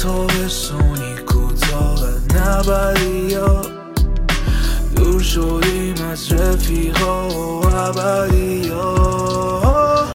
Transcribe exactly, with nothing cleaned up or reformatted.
تابستونی کوتاه نبری ها، دور شدیم از رفیقا و ابدی ها.